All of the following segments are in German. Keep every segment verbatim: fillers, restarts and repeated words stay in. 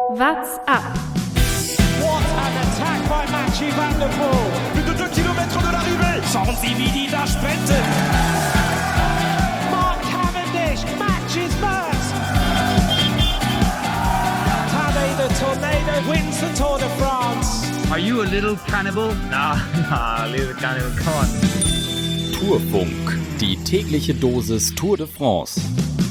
What's up? What an attack by Mathieu van der Poel. Plus de deux kilomètres de l'arrivée. Schauen Sie, wie die da sprinten. Mark Cavendish matches first. Tadej the Tornado wins the Tour de France. Are you a little cannibal? Nah, nah, little cannibal, come on. Tourfunk, die tägliche Dosis Tour de France.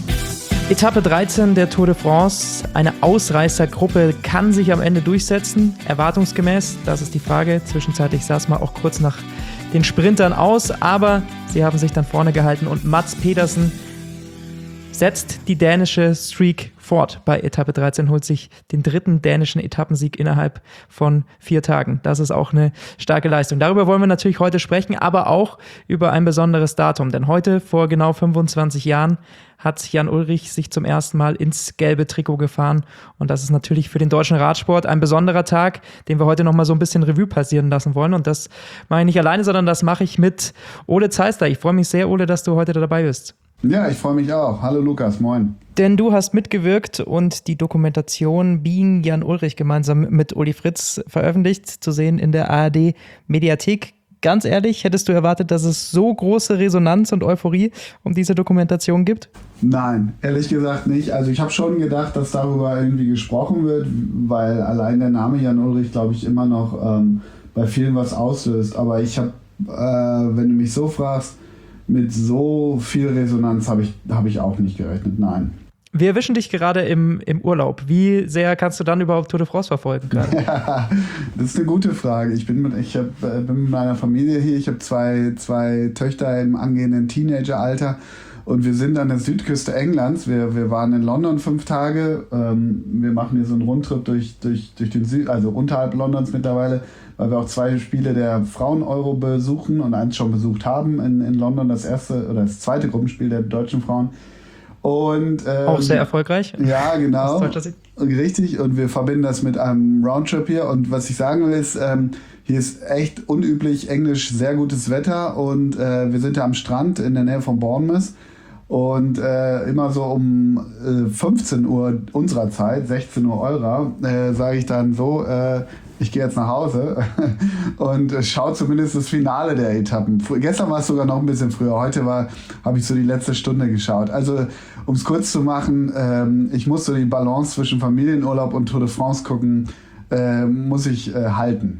Etappe dreizehn der Tour de France. Eine Ausreißergruppe kann sich am Ende durchsetzen, erwartungsgemäß. Das ist die Frage. Zwischenzeitlich sah es mal auch kurz nach den Sprintern aus, aber sie haben sich dann vorne gehalten und Mads Pedersen setzt die dänische Streak fort. Bei Etappe dreizehn holt sich den dritten dänischen Etappensieg innerhalb von vier Tagen. Das ist auch eine starke Leistung. Darüber wollen wir natürlich heute sprechen, aber auch über ein besonderes Datum. Denn heute, vor genau fünfundzwanzig Jahren, hat Jan Ullrich sich zum ersten Mal ins gelbe Trikot gefahren. Und das ist natürlich für den deutschen Radsport ein besonderer Tag, den wir heute nochmal so ein bisschen Revue passieren lassen wollen. Und das mache ich nicht alleine, sondern das mache ich mit Ole Zeisler. Ich freue mich sehr, Ole, dass du heute dabei bist. Ja, ich freue mich auch. Hallo Lukas, moin. Denn du hast mitgewirkt und die Dokumentation Being Jan Ullrich gemeinsam mit Uli Fritz veröffentlicht, zu sehen in der A R D-Mediathek. Ganz ehrlich, hättest du erwartet, dass es so große Resonanz und Euphorie um diese Dokumentation gibt? Nein, ehrlich gesagt nicht. Also ich habe schon gedacht, dass darüber irgendwie gesprochen wird, weil allein der Name Jan Ullrich, glaube ich, immer noch ähm, bei vielen was auslöst. Aber ich habe, äh, wenn du mich so fragst, mit so viel Resonanz habe ich, hab ich auch nicht gerechnet, nein. Wir erwischen dich gerade im, im Urlaub. Wie sehr kannst du dann überhaupt Tour de France verfolgen können? Ja, das ist eine gute Frage. Ich bin mit, ich hab, bin mit meiner Familie hier. Ich habe zwei, zwei Töchter im angehenden Teenageralter und wir sind an der Südküste Englands. Wir, wir waren in London fünf Tage. Ähm, wir machen hier so einen Rundtrip durch, durch, durch den Süd, also unterhalb Londons mittlerweile, weil wir auch zwei Spiele der Frauen-Euro besuchen und eins schon besucht haben in, in London, das erste oder das zweite Gruppenspiel der deutschen Frauen. Und, ähm, auch sehr erfolgreich. Ja, genau. Richtig. Und wir verbinden das mit einem Roundtrip hier. Und was ich sagen will, ist, ähm, hier ist echt unüblich englisch sehr gutes Wetter. Und äh, wir sind ja am Strand in der Nähe von Bournemouth. Und äh, immer so um äh, fünfzehn Uhr unserer Zeit, sechzehn Uhr eurer, äh, sage ich dann so, äh, ich gehe jetzt nach Hause und äh, schaue zumindest das Finale der Etappen. Gestern war es sogar noch ein bisschen früher, heute war habe ich so die letzte Stunde geschaut. Also um es kurz zu machen, ähm, ich muss so die Balance zwischen Familienurlaub und Tour de France gucken, äh, muss ich äh, halten.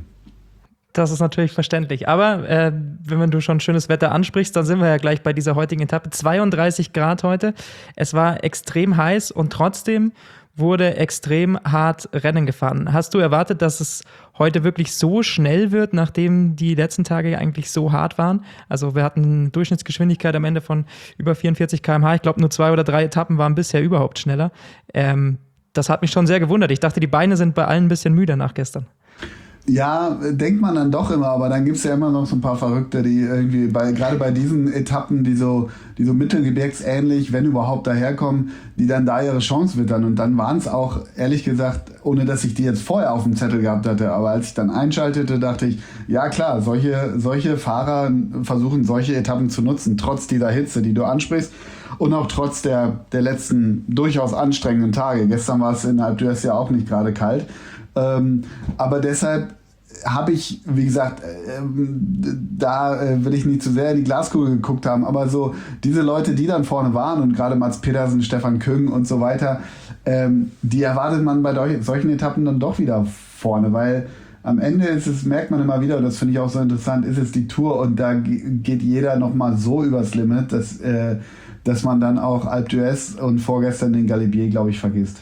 Das ist natürlich verständlich. Aber äh, wenn du schon schönes Wetter ansprichst, dann sind wir ja gleich bei dieser heutigen Etappe. zweiunddreißig Grad heute. Es war extrem heiß und trotzdem wurde extrem hart Rennen gefahren. Hast du erwartet, dass es heute wirklich so schnell wird, nachdem die letzten Tage eigentlich so hart waren? Also wir hatten eine Durchschnittsgeschwindigkeit am Ende von über vierundvierzig Kilometer pro Stunde. Ich glaube, nur zwei oder drei Etappen waren bisher überhaupt schneller. Ähm, das hat mich schon sehr gewundert. Ich dachte, die Beine sind bei allen ein bisschen müde nach gestern. Ja, denkt man dann doch immer, aber dann gibt es ja immer noch so ein paar Verrückte, die irgendwie, bei, gerade bei diesen Etappen, die so, die so mittelgebirgsähnlich, wenn überhaupt, daherkommen, die dann da ihre Chance wittern. Und dann waren es auch, ehrlich gesagt, ohne dass ich die jetzt vorher auf dem Zettel gehabt hatte, aber als ich dann einschaltete, dachte ich, ja klar, solche, solche Fahrer versuchen solche Etappen zu nutzen, trotz dieser Hitze, die du ansprichst. Und auch trotz der, der letzten durchaus anstrengenden Tage. Gestern war es in Alpe d'Huez ja auch nicht gerade kalt. Ähm, aber deshalb habe ich, wie gesagt, äh, da äh, will ich nicht zu sehr in die Glaskugel geguckt haben, aber so diese Leute, die dann vorne waren und gerade Mads Pedersen, Stefan Küng und so weiter, ähm, die erwartet man bei do- solchen Etappen dann doch wieder vorne, weil am Ende ist es, merkt man immer wieder, und das finde ich auch so interessant, ist es die Tour und da g- geht jeder nochmal so übers Limit, dass, äh, dass man dann auch Alpe d'Huez und vorgestern den Galibier, glaube ich, vergisst.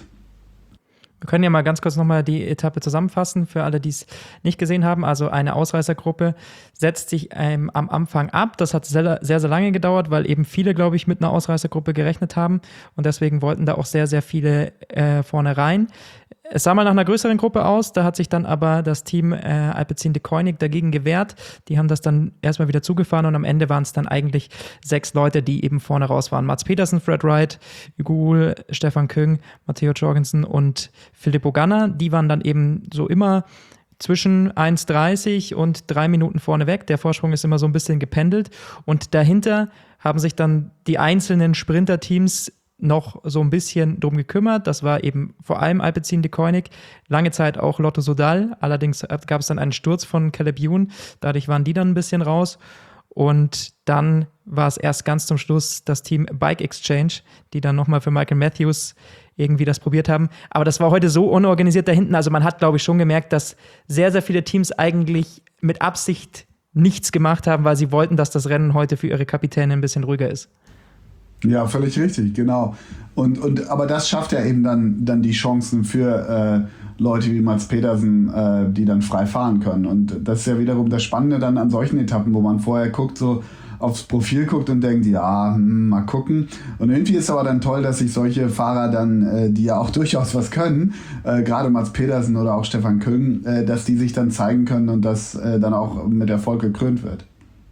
Wir können ja mal ganz kurz nochmal die Etappe zusammenfassen für alle, die es nicht gesehen haben. Also eine Ausreißergruppe setzt sich ähm, am Anfang ab. Das hat sehr, sehr, sehr lange gedauert, weil eben viele, glaube ich, mit einer Ausreißergruppe gerechnet haben. Und deswegen wollten da auch sehr, sehr viele äh, vorne rein. Es sah mal nach einer größeren Gruppe aus, da hat sich dann aber das Team äh, Alpecin-Deceuninck dagegen gewehrt. Die haben das dann erstmal wieder zugefahren und am Ende waren es dann eigentlich sechs Leute, die eben vorne raus waren. Mads Pedersen, Fred Wright, Hugo Hull, Stefan Küng, Matteo Jorgensen und Filippo Ganna. Die waren dann eben so immer zwischen eins dreißig und drei Minuten vorne weg. Der Vorsprung ist immer so ein bisschen gependelt und dahinter haben sich dann die einzelnen Sprinterteams noch so ein bisschen drum gekümmert. Das war eben vor allem Alpecin de Koenig, lange Zeit auch Lotto Soudal. Allerdings gab es dann einen Sturz von Caleb Ewan, dadurch waren die dann ein bisschen raus. Und dann war es erst ganz zum Schluss das Team Bike Exchange, die dann nochmal für Michael Matthews irgendwie das probiert haben. Aber das war heute so unorganisiert da hinten. Also man hat, glaube ich, schon gemerkt, dass sehr, sehr viele Teams eigentlich mit Absicht nichts gemacht haben, weil sie wollten, dass das Rennen heute für ihre Kapitäne ein bisschen ruhiger ist. Ja, völlig richtig, genau. Und, und, aber das schafft ja eben dann, dann die Chancen für äh, Leute wie Mads Pedersen, äh, die dann frei fahren können. Und das ist ja wiederum das Spannende dann an solchen Etappen, wo man vorher guckt, so aufs Profil guckt und denkt, ja, hm, mal gucken. Und irgendwie ist aber dann toll, dass sich solche Fahrer dann, äh, die ja auch durchaus was können, äh, gerade Mads Pedersen oder auch Stefan Küng, äh, dass die sich dann zeigen können und das äh, dann auch mit Erfolg gekrönt wird.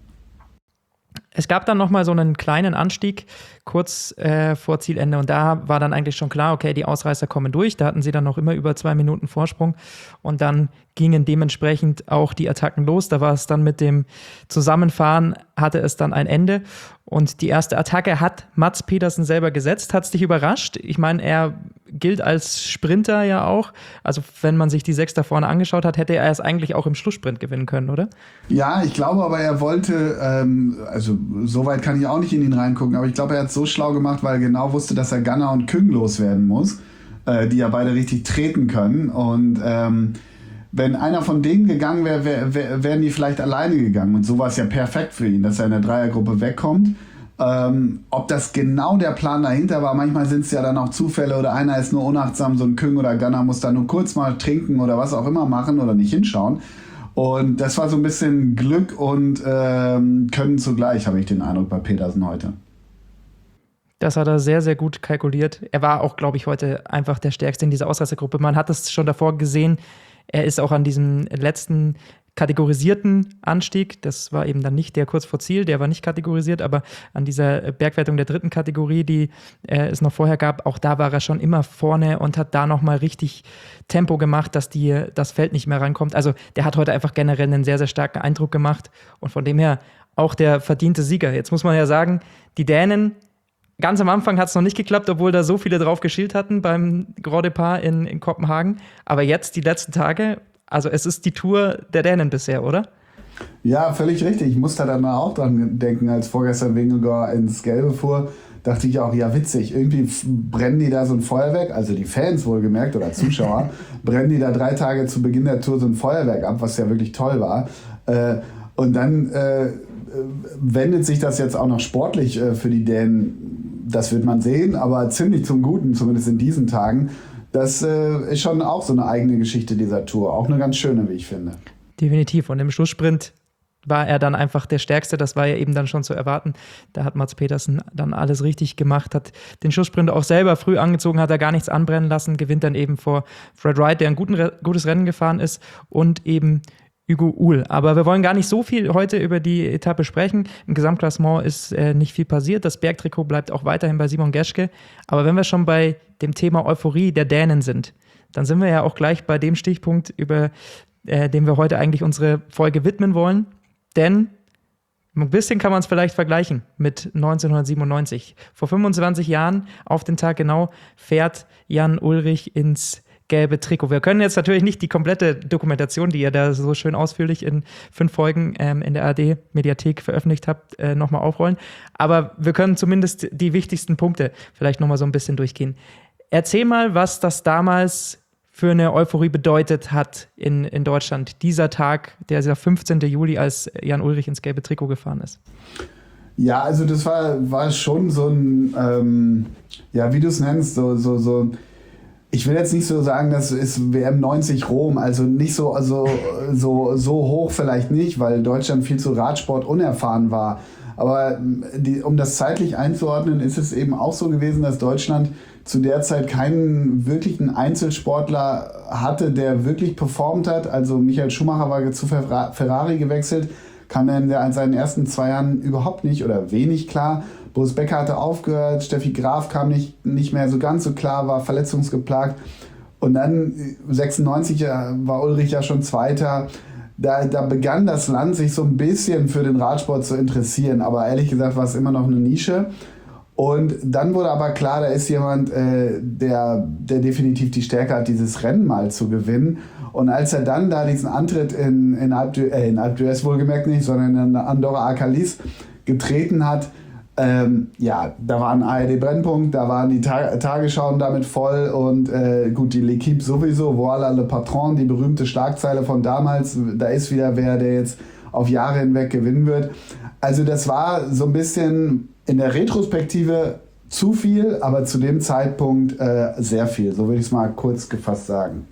Es gab dann nochmal so einen kleinen Anstieg kurz äh, vor Zielende und da war dann eigentlich schon klar, okay, die Ausreißer kommen durch. Da hatten sie dann noch immer über zwei Minuten Vorsprung und dann gingen dementsprechend auch die Attacken los. Da war es dann mit dem Zusammenfahren, hatte es dann ein Ende und die erste Attacke hat Mads Pedersen selber gesetzt. Hat es dich überrascht? Ich meine, er gilt als Sprinter ja auch. Also wenn man sich die sechs da vorne angeschaut hat, hätte er es eigentlich auch im Schlusssprint gewinnen können, oder? Ja, ich glaube aber, er wollte, ähm, also so weit kann ich auch nicht in ihn reingucken, aber ich glaube, er hat es so schlau gemacht, weil er genau wusste, dass er Ganna und Küng loswerden muss, äh, die ja beide richtig treten können. Und ähm, wenn einer von denen gegangen wäre, wär, wär, wären die vielleicht alleine gegangen. Und so war es ja perfekt für ihn, dass er in der Dreiergruppe wegkommt. Ähm, ob das genau der Plan dahinter war, manchmal sind es ja dann auch Zufälle oder einer ist nur unachtsam, so ein Küng oder Ganna muss da nur kurz mal trinken oder was auch immer machen oder nicht hinschauen. Und das war so ein bisschen Glück und ähm, Können zugleich, habe ich den Eindruck bei Pedersen heute. Das hat er sehr, sehr gut kalkuliert. Er war auch, glaube ich, heute einfach der Stärkste in dieser Ausreißergruppe. Man hat es schon davor gesehen. Er ist auch an diesem letzten kategorisierten Anstieg, das war eben dann nicht der kurz vor Ziel, der war nicht kategorisiert, aber an dieser Bergwertung der dritten Kategorie, die äh, es noch vorher gab, auch da war er schon immer vorne und hat da nochmal richtig Tempo gemacht, dass die, das Feld nicht mehr rankommt. Also der hat heute einfach generell einen sehr, sehr starken Eindruck gemacht und von dem her auch der verdiente Sieger. Jetzt muss man ja sagen, die Dänen, ganz am Anfang hat es noch nicht geklappt, obwohl da so viele drauf geschielt hatten beim Grand Depart in, in Kopenhagen, aber jetzt die letzten Tage. Also es ist die Tour der Dänen bisher, oder? Ja, völlig richtig. Ich musste dann auch dran denken, als vorgestern Vingegaard ins Gelbe fuhr, dachte ich auch, ja witzig, irgendwie brennen die da so ein Feuerwerk, also die Fans wohlgemerkt oder Zuschauer, brennen die da drei Tage zu Beginn der Tour so ein Feuerwerk ab, was ja wirklich toll war. Und dann wendet sich das jetzt auch noch sportlich für die Dänen, das wird man sehen, aber ziemlich zum Guten, zumindest in diesen Tagen. Das äh, ist schon auch so eine eigene Geschichte dieser Tour. Auch eine ganz schöne, wie ich finde. Definitiv. Und im Schlusssprint war er dann einfach der Stärkste. Das war ja eben dann schon zu erwarten. Da hat Mads Pedersen dann alles richtig gemacht, hat den Schlusssprint auch selber früh angezogen, hat er gar nichts anbrennen lassen, gewinnt dann eben vor Fred Wright, der ein guten, gutes Rennen gefahren ist, und eben Hugo Uhl. Aber wir wollen gar nicht so viel heute über die Etappe sprechen. Im Gesamtklassement ist äh, nicht viel passiert. Das Bergtrikot bleibt auch weiterhin bei Simon Geschke. Aber wenn wir schon bei dem Thema Euphorie der Dänen sind, dann sind wir ja auch gleich bei dem Stichpunkt, über äh, den wir heute eigentlich unsere Folge widmen wollen. Denn ein bisschen kann man es vielleicht vergleichen mit neunzehnhundertsiebenundneunzig. Vor fünfundzwanzig Jahren, auf den Tag genau, fährt Jan Ullrich ins gelbe Trikot. Wir können jetzt natürlich nicht die komplette Dokumentation, die ihr da so schön ausführlich in fünf Folgen ähm, in der A R D-Mediathek veröffentlicht habt, äh, nochmal aufrollen. Aber wir können zumindest die wichtigsten Punkte vielleicht nochmal so ein bisschen durchgehen. Erzähl mal, was das damals für eine Euphorie bedeutet hat in, in Deutschland. Dieser Tag, der dieser fünfzehnten Juli, als Jan Ullrich ins gelbe Trikot gefahren ist. Ja, also das war, war schon so ein, ähm, ja, wie du es nennst, so, so, so, ich will jetzt nicht so sagen, das ist W M neunzig Rom, also nicht so, also, so, so hoch vielleicht nicht, weil Deutschland viel zu Radsport unerfahren war. Aber die, um das zeitlich einzuordnen, ist es eben auch so gewesen, dass Deutschland zu der Zeit keinen wirklichen Einzelsportler hatte, der wirklich performt hat. Also Michael Schumacher war zu Ferrari gewechselt, kam in, der, in seinen ersten zwei Jahren überhaupt nicht oder wenig klar. Boris Becker hatte aufgehört, Steffi Graf kam nicht, nicht mehr so ganz so klar, war verletzungsgeplagt. Und dann sechsundneunzig war Ullrich ja schon Zweiter. Da, da begann das Land sich so ein bisschen für den Radsport zu interessieren. Aber ehrlich gesagt war es immer noch eine Nische. Und dann wurde aber klar, da ist jemand, äh, der, der definitiv die Stärke hat, dieses Rennen mal zu gewinnen. Und als er dann da diesen Antritt in, in Alpe d'Huez, äh, in Alpe d'Huez wohlgemerkt nicht, sondern in Andorra Arcalis getreten hat, ähm, ja, da war ein A R D-Brennpunkt, da waren die Ta- Tagesschauen damit voll und äh, gut, die L'Equipe sowieso, Voilà le Patron, die berühmte Schlagzeile von damals, da ist wieder wer, der jetzt auf Jahre hinweg gewinnen wird. Also das war so ein bisschen in der Retrospektive zu viel, aber zu dem Zeitpunkt äh, sehr viel. So würde ich es mal kurz gefasst sagen.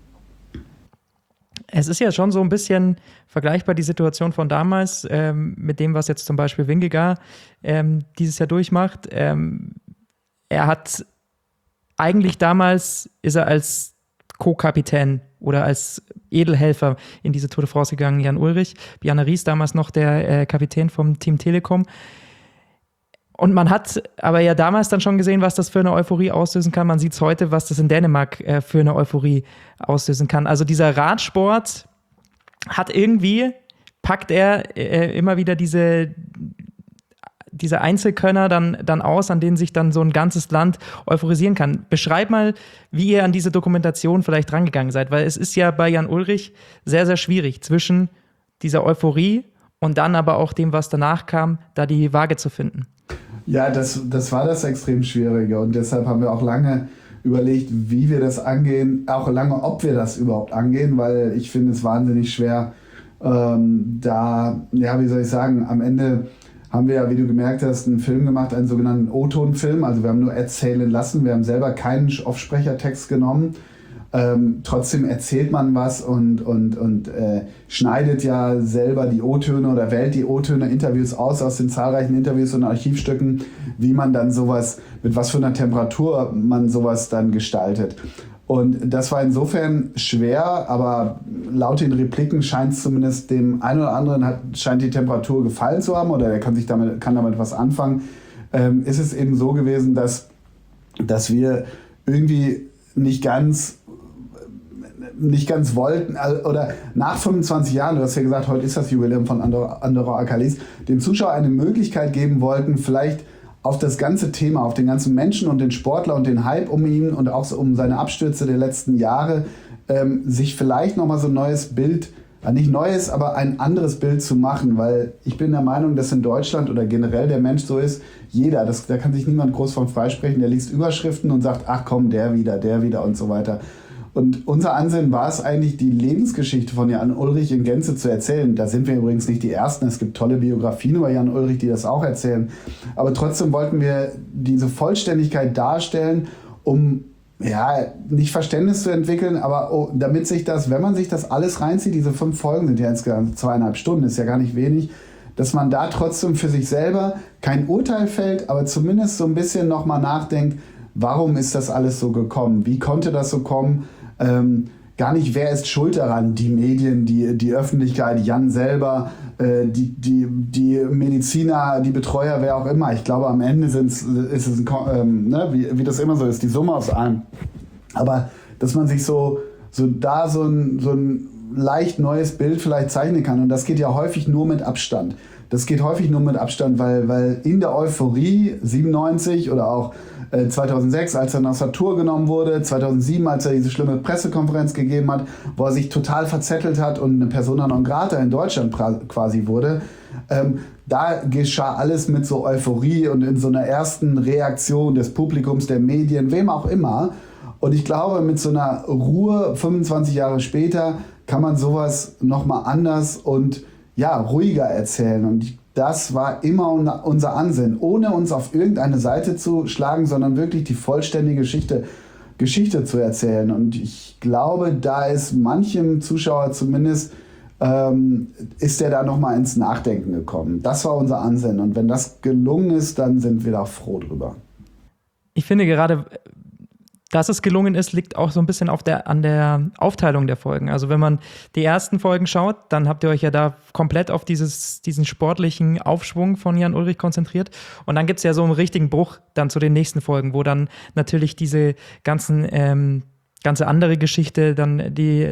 Es ist ja schon so ein bisschen vergleichbar, die Situation von damals ähm, mit dem, was jetzt zum Beispiel Vingegaard ähm, dieses Jahr durchmacht. Ähm, er hat eigentlich damals, ist er als Co-Kapitän oder als Edelhelfer in diese Tour de France gegangen, Jan Ullrich. Bjarne Ries damals noch der äh, Kapitän vom Team Telekom. Und man hat aber ja damals dann schon gesehen, was das für eine Euphorie auslösen kann. Man sieht es heute, was das in Dänemark äh, für eine Euphorie auslösen kann. Also dieser Radsport hat irgendwie, packt er äh, immer wieder diese, diese Einzelkönner dann, dann aus, an denen sich dann so ein ganzes Land euphorisieren kann. Beschreib mal, wie ihr an diese Dokumentation vielleicht rangegangen seid, weil es ist ja bei Jan Ullrich sehr, sehr schwierig, zwischen dieser Euphorie und dann aber auch dem, was danach kam, da die Waage zu finden. Ja, das, das war das extrem Schwierige und deshalb haben wir auch lange überlegt, wie wir das angehen, auch lange, ob wir das überhaupt angehen, weil ich finde es wahnsinnig schwer, ähm, da, ja, wie soll ich sagen, am Ende haben wir ja, wie du gemerkt hast, einen Film gemacht, einen sogenannten O-Ton-Film, also wir haben nur erzählen lassen, wir haben selber keinen Offsprechertext genommen. Ähm, trotzdem erzählt man was und, und, und äh, schneidet ja selber die O-Töne oder wählt die O-Töne, Interviews aus aus den zahlreichen Interviews und Archivstücken, wie man dann sowas, mit was für einer Temperatur man sowas dann gestaltet. Und das war insofern schwer, aber laut den Repliken scheint es zumindest dem einen oder anderen, hat, scheint die Temperatur gefallen zu haben oder der kann sich damit, kann damit was anfangen. Ähm, ist es eben so gewesen, dass, dass wir irgendwie nicht ganz nicht ganz wollten, oder nach fünfundzwanzig Jahren, du hast ja gesagt, heute ist das Jubiläum von Andorra, Andorra Arcalis, dem Zuschauer eine Möglichkeit geben wollten, vielleicht auf das ganze Thema, auf den ganzen Menschen und den Sportler und den Hype um ihn und auch so um seine Abstürze der letzten Jahre, ähm, sich vielleicht nochmal so ein neues Bild, äh, nicht neues, aber ein anderes Bild zu machen, weil ich bin der Meinung, dass in Deutschland oder generell der Mensch so ist, jeder, das, da kann sich niemand groß von freisprechen, der liest Überschriften und sagt, ach komm, der wieder, der wieder und so weiter. Und unser Ansinnen war es eigentlich, die Lebensgeschichte von Jan Ullrich in Gänze zu erzählen. Da sind wir übrigens nicht die Ersten. Es gibt tolle Biografien über Jan Ullrich, die das auch erzählen. Aber trotzdem wollten wir diese Vollständigkeit darstellen, um ja nicht Verständnis zu entwickeln, aber oh, damit sich das, wenn man sich das alles reinzieht, diese fünf Folgen sind ja insgesamt zweieinhalb Stunden, ist ja gar nicht wenig, dass man da trotzdem für sich selber kein Urteil fällt, aber zumindest so ein bisschen nochmal nachdenkt, warum ist das alles so gekommen? Wie konnte das so kommen? Ähm, gar nicht, wer ist schuld daran? Die Medien, die, die Öffentlichkeit, Jan selber, äh, die, die, die Mediziner, die Betreuer, wer auch immer. Ich glaube, am Ende sind's, ist es, ein, ähm, ne, wie, wie das immer so ist, die Summe aus allem. Aber dass man sich so, so da so ein, so ein leicht neues Bild vielleicht zeichnen kann. Und das geht ja häufig nur mit Abstand. Das geht häufig nur mit Abstand, weil, weil in der Euphorie siebenundneunzig oder auch äh, zweitausendsechs, als er nach Tour genommen wurde, zweitausendsieben, als er diese schlimme Pressekonferenz gegeben hat, wo er sich total verzettelt hat und eine Persona non grata in Deutschland pra- quasi wurde, ähm, da geschah alles mit so Euphorie und in so einer ersten Reaktion des Publikums, der Medien, wem auch immer. Und ich glaube, mit so einer Ruhe fünfundzwanzig Jahre später kann man sowas nochmal anders und ja, ruhiger erzählen. Und das war immer unser Ansinnen, ohne uns auf irgendeine Seite zu schlagen, sondern wirklich die vollständige Geschichte, Geschichte zu erzählen. Und ich glaube, da ist manchem Zuschauer zumindest, ähm, ist der da nochmal ins Nachdenken gekommen. Das war unser Ansinnen. Und wenn das gelungen ist, dann sind wir da froh drüber. Ich finde gerade, dass es gelungen ist, liegt auch so ein bisschen auf der, an der Aufteilung der Folgen. Also wenn man die ersten Folgen schaut, dann habt ihr euch ja da komplett auf dieses, diesen sportlichen Aufschwung von Jan Ullrich konzentriert. Und dann gibt es ja so einen richtigen Bruch dann zu den nächsten Folgen, wo dann natürlich diese ganzen, ähm, ganze andere Geschichte dann die,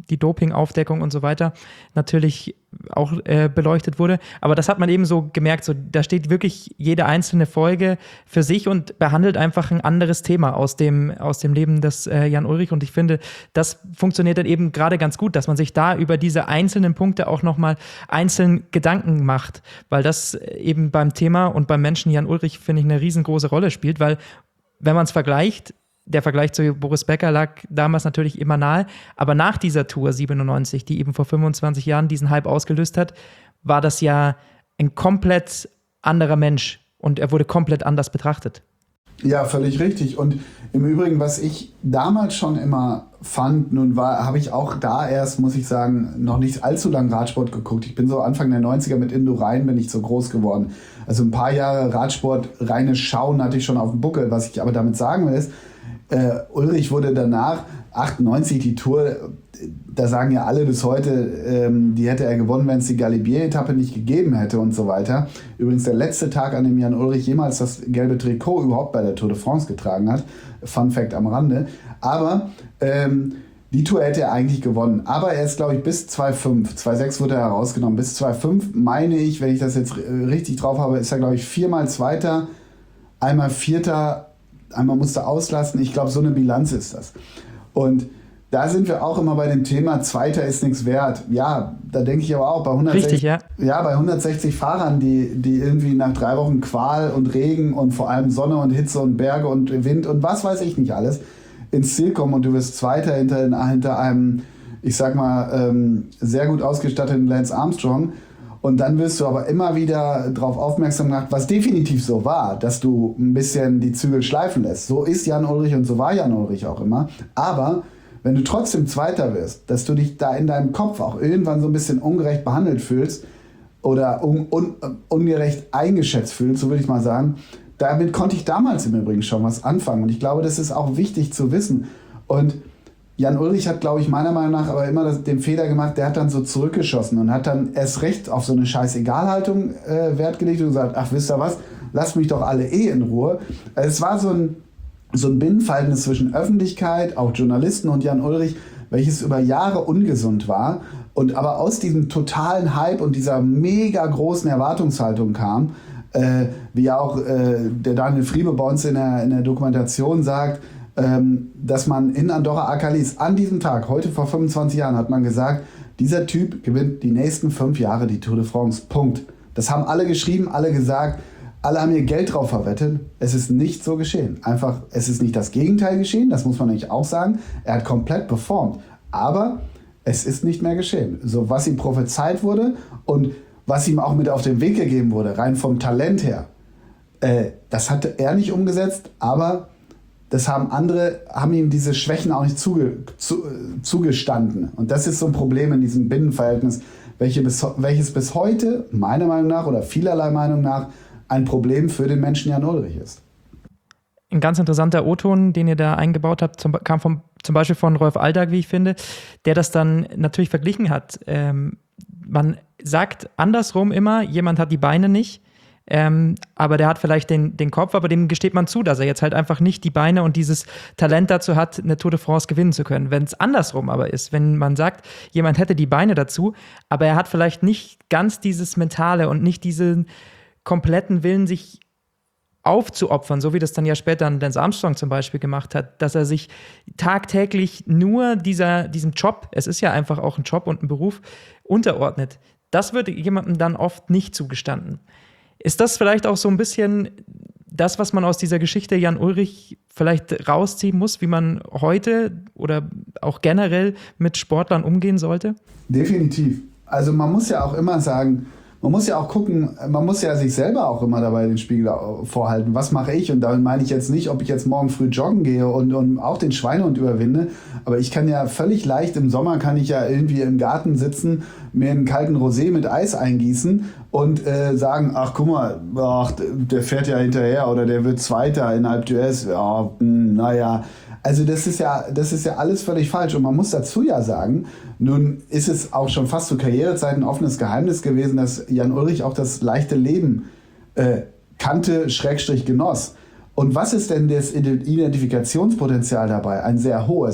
die Dopingaufdeckung und so weiter natürlich auch äh, beleuchtet wurde. Aber das hat man eben so gemerkt, so, da steht wirklich jede einzelne Folge für sich und behandelt einfach ein anderes Thema aus dem, aus dem Leben des äh, Jan Ullrich. Und ich finde, das funktioniert dann eben gerade ganz gut, dass man sich da über diese einzelnen Punkte auch nochmal einzeln Gedanken macht, weil das eben beim Thema und beim Menschen Jan Ullrich, finde ich, eine riesengroße Rolle spielt, weil wenn man es vergleicht, der Vergleich zu Boris Becker lag damals natürlich immer nahe, aber nach dieser Tour siebenundneunzig, die eben vor fünfundzwanzig Jahren diesen Hype ausgelöst hat, war das ja ein komplett anderer Mensch und er wurde komplett anders betrachtet. Ja, völlig richtig. Und im Übrigen, was ich damals schon immer fand, nun war, habe ich auch da erst, muss ich sagen, noch nicht allzu lang Radsport geguckt. Ich bin so Anfang der neunziger mit Indorein bin ich so groß geworden. Also ein paar Jahre Radsport, reines Schauen hatte ich schon auf dem Buckel. Was ich aber damit sagen will, ist, Uh, Ullrich wurde danach, achtundneunzig die Tour, da sagen ja alle bis heute, ähm, die hätte er gewonnen, wenn es die Galibier-Etappe nicht gegeben hätte und so weiter. Übrigens der letzte Tag, an dem Jan Ullrich jemals das gelbe Trikot überhaupt bei der Tour de France getragen hat. Fun Fact am Rande. Aber ähm, die Tour hätte er eigentlich gewonnen. Aber er ist, glaube ich, bis zwei Komma fünf, zwei Komma sechs wurde er herausgenommen. Bis zwei Komma fünf meine ich, wenn ich das jetzt richtig drauf habe, ist er, glaube ich, viermal Zweiter, einmal Vierter, einmal musste auslassen. Ich glaube, so eine Bilanz ist das. Und da sind wir auch immer bei dem Thema, Zweiter ist nichts wert. Ja, da denke ich aber auch bei hundertsechzig, Richtig, ja. Ja, bei hundertsechzig Fahrern, die, die irgendwie nach drei Wochen Qual und Regen und vor allem Sonne und Hitze und Berge und Wind und was weiß ich nicht alles ins Ziel kommen und du wirst Zweiter hinter, hinter einem, ich sag mal, ähm, sehr gut ausgestatteten Lance Armstrong. Und dann wirst du aber immer wieder darauf aufmerksam gemacht, was definitiv so war, dass du ein bisschen die Zügel schleifen lässt. So ist Jan Ullrich und so war Jan Ullrich auch immer. Aber wenn du trotzdem Zweiter wirst, dass du dich da in deinem Kopf auch irgendwann so ein bisschen ungerecht behandelt fühlst oder un- un- ungerecht eingeschätzt fühlst, so würde ich mal sagen, damit konnte ich damals im Übrigen schon was anfangen. Und ich glaube, das ist auch wichtig zu wissen. Und Jan Ullrich hat, glaube ich, meiner Meinung nach aber immer das, den Fehler gemacht, der hat dann so zurückgeschossen und hat dann erst recht auf so eine Scheiß-Egal-Haltung äh, Wert gelegt und gesagt, ach, wisst ihr was, lasst mich doch alle eh in Ruhe. Es war so ein, so ein Binnenverhältnis zwischen Öffentlichkeit, auch Journalisten und Jan Ullrich, welches über Jahre ungesund war und aber aus diesem totalen Hype und dieser mega großen Erwartungshaltung kam, äh, wie auch äh, der Daniel Friebe bei uns in der, in der Dokumentation sagt, dass man in Andorra Arcalis an diesem Tag, heute vor fünfundzwanzig Jahren, hat man gesagt, dieser Typ gewinnt die nächsten fünf Jahre die Tour de France. Punkt. Das haben alle geschrieben, alle gesagt, alle haben ihr Geld drauf verwettet. Es ist nicht so geschehen. Einfach, es ist nicht das Gegenteil geschehen, das muss man nämlich auch sagen. Er hat komplett performt. Aber es ist nicht mehr geschehen. So, was ihm prophezeit wurde und was ihm auch mit auf den Weg gegeben wurde, rein vom Talent her, äh, das hatte er nicht umgesetzt, aber das haben andere, haben ihm diese Schwächen auch nicht zuge, zu, zugestanden. Und das ist so ein Problem in diesem Binnenverhältnis, welche bis, welches bis heute, meiner Meinung nach oder vielerlei Meinung nach, ein Problem für den Menschen Jan Ullrich ist. Ein ganz interessanter O-Ton, den ihr da eingebaut habt, zum, kam vom, zum Beispiel von Rolf Aldag, wie ich finde, der das dann natürlich verglichen hat. Ähm, man sagt andersrum immer, jemand hat die Beine nicht, Ähm, aber der hat vielleicht den, den Kopf, aber dem gesteht man zu, dass er jetzt halt einfach nicht die Beine und dieses Talent dazu hat, eine Tour de France gewinnen zu können. Wenn es andersrum aber ist, wenn man sagt, jemand hätte die Beine dazu, aber er hat vielleicht nicht ganz dieses Mentale und nicht diesen kompletten Willen, sich aufzuopfern, so wie das dann ja später an Lance Armstrong zum Beispiel gemacht hat, dass er sich tagtäglich nur dieser, diesem Job, es ist ja einfach auch ein Job und ein Beruf, unterordnet. Das wird jemandem dann oft nicht zugestanden. Ist das vielleicht auch so ein bisschen das, was man aus dieser Geschichte Jan Ullrich vielleicht rausziehen muss, wie man heute oder auch generell mit Sportlern umgehen sollte? Definitiv. Also man muss ja auch immer sagen, man muss ja auch gucken, man muss ja sich selber auch immer dabei den Spiegel vorhalten. Was mache ich? Und damit meine ich jetzt nicht, ob ich jetzt morgen früh joggen gehe und, und auch den Schweinehund überwinde. Aber ich kann ja völlig leicht, im Sommer kann ich ja irgendwie im Garten sitzen, mir einen kalten Rosé mit Eis eingießen und äh, sagen, ach guck mal, ach, der fährt ja hinterher oder der wird Zweiter in Alpe d'Huez. Ja, naja. Also das ist ja, das ist ja alles völlig falsch. Und man muss dazu ja sagen, nun ist es auch schon fast zu Karrierezeiten ein offenes Geheimnis gewesen, dass Jan Ullrich auch das leichte Leben äh, kannte, Schrägstrich genoss. Und was ist denn das Identifikationspotenzial dabei? Ein sehr hohes.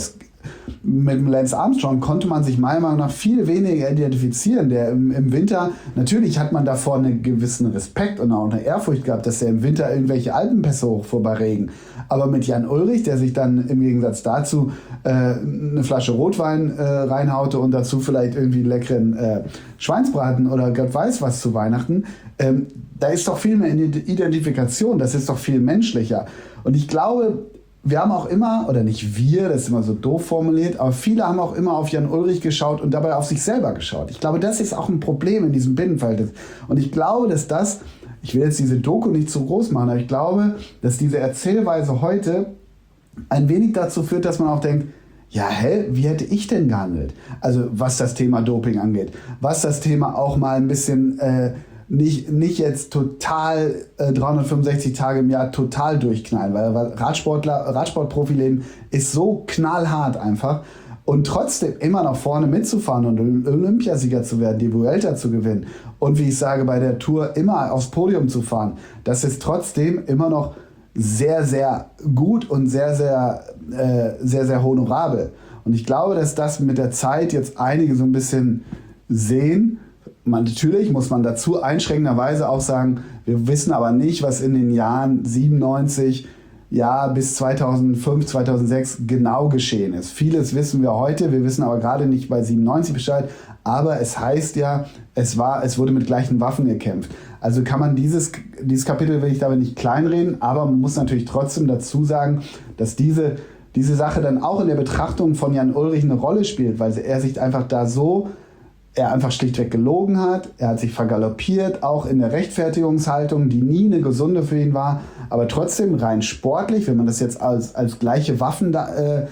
mit dem Lance Armstrong konnte man sich meiner Meinung nach viel weniger identifizieren. Der im, im Winter, natürlich hat man davor einen gewissen Respekt und auch eine Ehrfurcht gehabt, dass er im Winter irgendwelche Alpenpässe hochfuhr bei Regen. Aber mit Jan Ullrich, der sich dann im Gegensatz dazu äh, eine Flasche Rotwein äh, reinhaute und dazu vielleicht irgendwie einen leckeren äh, Schweinsbraten oder Gott weiß was zu Weihnachten, ähm, da ist doch viel mehr Identifikation, das ist doch viel menschlicher. Und ich glaube, wir haben auch immer, oder nicht wir, das ist immer so doof formuliert, aber viele haben auch immer auf Jan Ullrich geschaut und dabei auf sich selber geschaut. Ich glaube, das ist auch ein Problem in diesem Binnenverhältnis. Und ich glaube, dass das, ich will jetzt diese Doku nicht zu groß machen, aber ich glaube, dass diese Erzählweise heute ein wenig dazu führt, dass man auch denkt, ja, hä, wie hätte ich denn gehandelt? Also was das Thema Doping angeht, was das Thema auch mal ein bisschen... Äh, Nicht, nicht jetzt total äh, dreihundertfünfundsechzig Tage im Jahr total durchknallen, weil, weil Radsportler, Radsportprofileben ist so knallhart einfach und trotzdem immer nach vorne mitzufahren und Olympiasieger zu werden, die Vuelta zu gewinnen und wie ich sage, bei der Tour immer aufs Podium zu fahren, das ist trotzdem immer noch sehr, sehr gut und sehr, sehr, äh, sehr, sehr honorabel. Und ich glaube, dass das mit der Zeit jetzt einige so ein bisschen sehen. Man, natürlich muss man dazu einschränkenderweise auch sagen, wir wissen aber nicht, was in den Jahren siebenundneunzig ja, bis zweitausendfünf, zweitausendsechs genau geschehen ist. Vieles wissen wir heute, wir wissen aber gerade nicht bei siebenundneunzig Bescheid, aber es heißt ja, es, war, es wurde mit gleichen Waffen gekämpft. Also kann man dieses, dieses Kapitel, will ich damit nicht kleinreden, aber man muss natürlich trotzdem dazu sagen, dass diese, diese Sache dann auch in der Betrachtung von Jan Ullrich eine Rolle spielt, weil er sich einfach da so er einfach schlichtweg gelogen hat, er hat sich vergaloppiert, auch in der Rechtfertigungshaltung, die nie eine gesunde für ihn war, aber trotzdem rein sportlich, wenn man das jetzt als, als gleiche Waffen-Epoche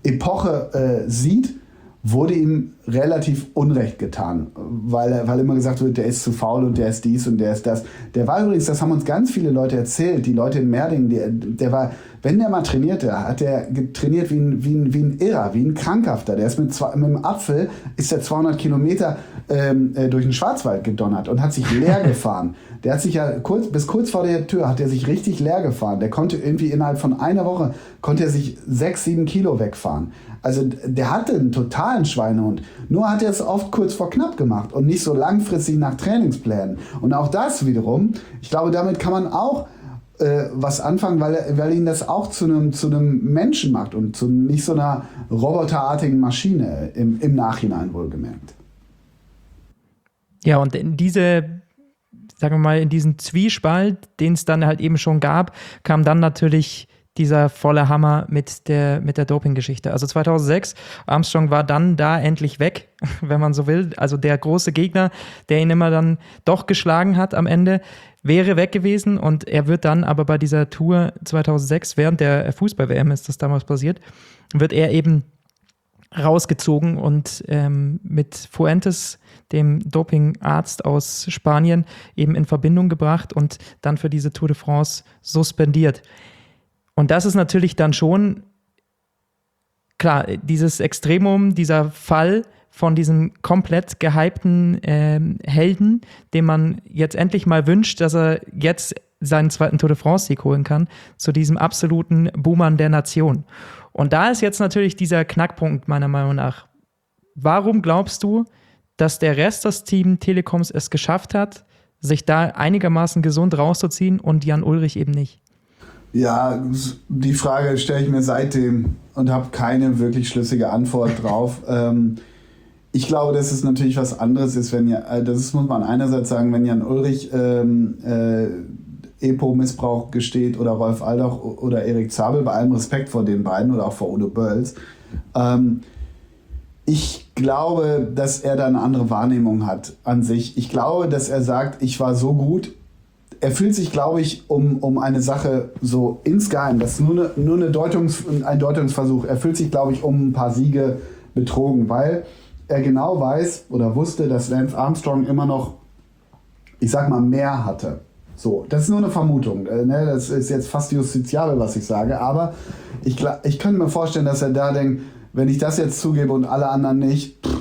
äh, sieht, wurde ihm relativ Unrecht getan, weil, er, weil immer gesagt wird, der ist zu faul und der ist dies und der ist das. Der war übrigens, das haben uns ganz viele Leute erzählt, die Leute in Merding, der, der war, wenn der mal trainierte, hat der trainiert wie ein, wie ein, wie ein Irrer, wie ein Krankhafter. Der ist mit, zwei, mit dem Apfel, ist der zweihundert Kilometer ähm, äh, durch den Schwarzwald gedonnert und hat sich leer gefahren. Der hat sich ja kurz, bis kurz vor der Tür hat er sich richtig leer gefahren. Der konnte irgendwie innerhalb von einer Woche, konnte er sich sechs, sieben Kilo wegfahren. Also der hatte einen totalen Schweinehund. Nur hat er es oft kurz vor knapp gemacht und nicht so langfristig nach Trainingsplänen. Und auch das wiederum, ich glaube, damit kann man auch äh, was anfangen, weil, weil ihn das auch zu einem zu einem Menschen macht und zu nicht so einer roboterartigen Maschine im, im Nachhinein wohlgemerkt. Ja, und in diese, sagen wir mal, in diesen Zwiespalt, den es dann halt eben schon gab, kam dann natürlich dieser volle Hammer mit der, mit der Doping-Geschichte. Also zweitausendsechs, Armstrong war dann da endlich weg, wenn man so will. Also der große Gegner, der ihn immer dann doch geschlagen hat am Ende, wäre weg gewesen und er wird dann aber bei dieser Tour zweitausendsechs, während der Fußball-W M ist das damals passiert, wird er eben rausgezogen und ähm, mit Fuentes, dem Dopingarzt aus Spanien, eben in Verbindung gebracht und dann für diese Tour de France suspendiert. Und das ist natürlich dann schon, klar, dieses Extremum, dieser Fall von diesem komplett gehypten ähm, Helden, dem man jetzt endlich mal wünscht, dass er jetzt seinen zweiten Tour de France-Sieg holen kann, zu diesem absoluten Boomern der Nation. Und da ist jetzt natürlich dieser Knackpunkt meiner Meinung nach. Warum glaubst du, dass der Rest des Team Telekoms es geschafft hat, sich da einigermaßen gesund rauszuziehen und Jan Ullrich eben nicht? Ja, die Frage stelle ich mir seitdem und habe keine wirklich schlüssige Antwort drauf. ähm, ich glaube, dass es natürlich was anderes ist, wenn ja, das muss man einerseits sagen, wenn Jan Ullrich ähm, äh, E P O-Missbrauch gesteht oder Rolf Aldoch oder Erik Zabel, bei allem Respekt vor den beiden oder auch vor Udo Börls. Ähm, ich glaube, dass er da eine andere Wahrnehmung hat an sich. Ich glaube, dass er sagt, ich war so gut. Er fühlt sich, glaube ich, um, um eine Sache so insgeheim, das ist nur, eine, nur eine Deutungs, ein Deutungsversuch, er fühlt sich, glaube ich, um ein paar Siege betrogen, weil er genau weiß oder wusste, dass Lance Armstrong immer noch, ich sag mal, mehr hatte. So, das ist nur eine Vermutung, äh, ne? Das ist jetzt fast justiziabel, was ich sage, aber ich, ich könnte mir vorstellen, dass er da denkt, wenn ich das jetzt zugebe und alle anderen nicht, pff,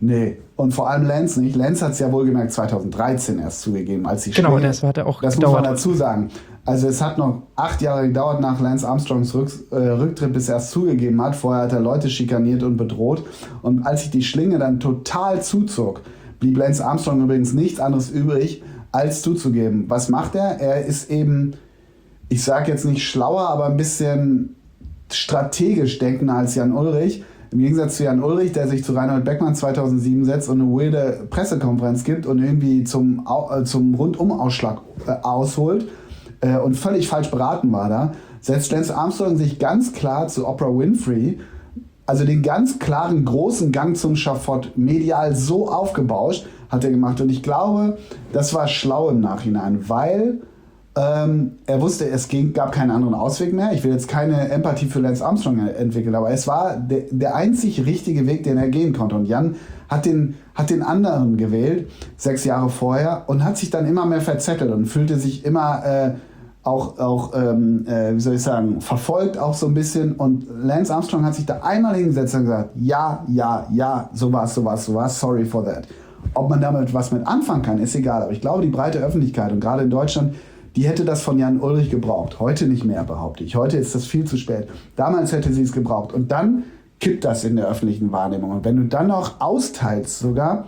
Nee, und vor allem Lance nicht. Lance hat es ja wohlgemerkt zweitausenddreizehn erst zugegeben, als die Genau, Schlinge, das hat auch das gedauert. muss man dazu sagen. Also es hat noch acht Jahre gedauert nach Lance Armstrongs Rück, äh, Rücktritt, bis er es zugegeben hat. Vorher hat er Leute schikaniert und bedroht. Und als sich die Schlinge dann total zuzog, blieb Lance Armstrong übrigens nichts anderes übrig, als zuzugeben. Was macht er? Er ist eben, ich sage jetzt nicht schlauer, aber ein bisschen strategisch denkender als Jan Ullrich. Im Gegensatz zu Jan Ullrich, der sich zu Reinhold Beckmann zweitausendsieben setzt und eine weirde Pressekonferenz gibt und irgendwie zum, äh, zum Rundumausschlag äh, ausholt äh, und völlig falsch beraten war da, setzt Lance Armstrong sich ganz klar zu Oprah Winfrey, also den ganz klaren großen Gang zum Schafott, medial so aufgebauscht, hat er gemacht. Und ich glaube, das war schlau im Nachhinein, weil Ähm, er wusste, es ging, gab keinen anderen Ausweg mehr. Ich will jetzt keine Empathie für Lance Armstrong entwickeln, aber es war der, der einzig richtige Weg, den er gehen konnte. Und Jan hat den, hat den anderen gewählt, sechs Jahre vorher, und hat sich dann immer mehr verzettelt und fühlte sich immer äh, auch, auch ähm, äh, wie soll ich sagen, verfolgt auch so ein bisschen. Und Lance Armstrong hat sich da einmal hingesetzt und gesagt, ja, ja, ja, so war's, so war's, so war's, sorry for that. Ob man damit was mit anfangen kann, ist egal. Aber ich glaube, die breite Öffentlichkeit und gerade in Deutschland, die hätte das von Jan Ullrich gebraucht. Heute nicht mehr, behaupte ich. Heute ist das viel zu spät. Damals hätte sie es gebraucht. Und dann kippt das in der öffentlichen Wahrnehmung. Und wenn du dann noch austeilst sogar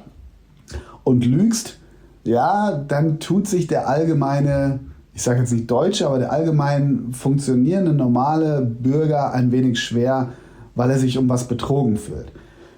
und lügst, ja, dann tut sich der allgemeine, ich sage jetzt nicht Deutsche, aber der allgemein funktionierende, normale Bürger ein wenig schwer, weil er sich um was betrogen fühlt.